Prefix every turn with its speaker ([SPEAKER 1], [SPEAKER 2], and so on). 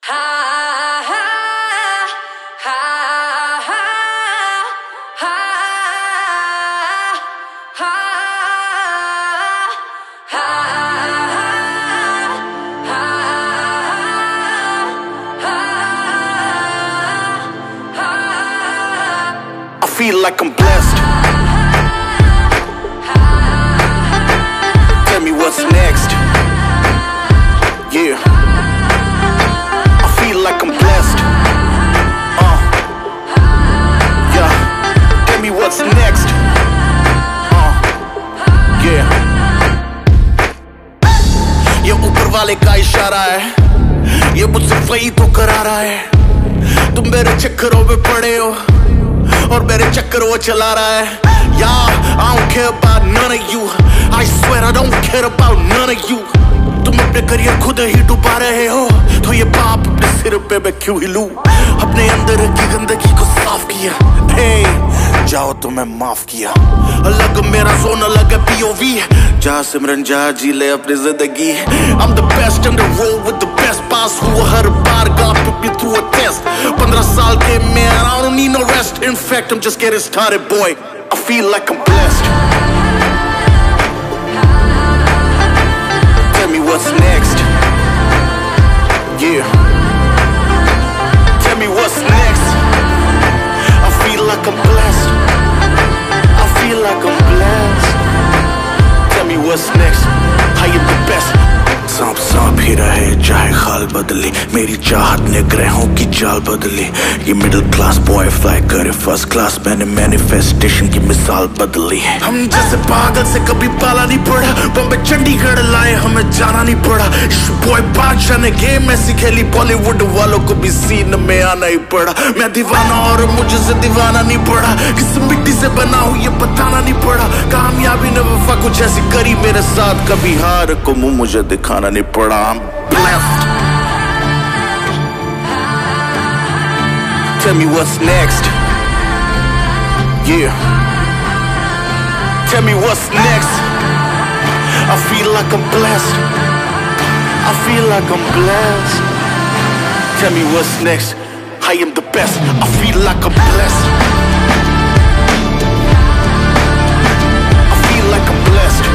[SPEAKER 1] I feel like I'm blessed. Tell me what's next. Yeah, I feel like I'm blessed. Yeah, tell me what's next. Yeah, ये ऊपर वाले का इशारा है, ये मुझसे वही तो करा रहा है। तुम मेरे चक्करों में पड़े हो और मेरे चक्कर वो चला रहा है। Yeah, I don't care about none of you. I swear I don't care about none of you. तुम अपने करियर खुद ही डुबा रहे हो, तो ये पाप अपने सिर पे मैं क्यों ही लूं? अपने अंदर की गंदगी को साफ किया, hey, जाओ तो मैं माफ किया। अलग मेरा जोन अलग है POV, जा सिमरन जा जी ले अपनी जिंदगी। I'm the best in the road with the best boss who her bar God put me through a test। 15 साल के man, I don't need no rest. In fact, I'm just getting started, boy. I feel like I'm blessed. Tell me what's next. Yeah, tell me what's next. I feel like I'm blessed. I feel like I'm blessed. Tell me what's next. I am the best. सांप सांप ही रहे चाहे खाल बदली, मेरी चाहत ने ग्रहों की चाल बदली। ये मिडिल क्लास बॉय फ्लाई करे फर्स्ट क्लास, मैंने मैनिफेस्टेशन की मिसाल बदली। हम जैसे पागल से कभी पाला नहीं पड़ा, बॉम्बे चंडीगढ़ लाए हमें जाना नहीं पड़ा। बॉय बादशाह ने गेम ऐसी खेली, बॉलीवुड वालों को भी सीन में आना ही पड़ा। मैं दीवाना और मुझसे दीवाना नहीं पड़ा, किस मिट्टी से बना हूँ ये बताना नहीं पड़ा। कामयाबी ने वफा कुछ ऐसी करी मेरे साथ, कभी हार को मुंह मुझे दिखाना नहीं पड़ा। I'm blessed. Tell me what's next. Yeah, tell me what's next. I feel like I'm blessed. I feel like I'm blessed. Tell me what's next. I am the best. I feel like I'm blessed. I feel like I'm blessed.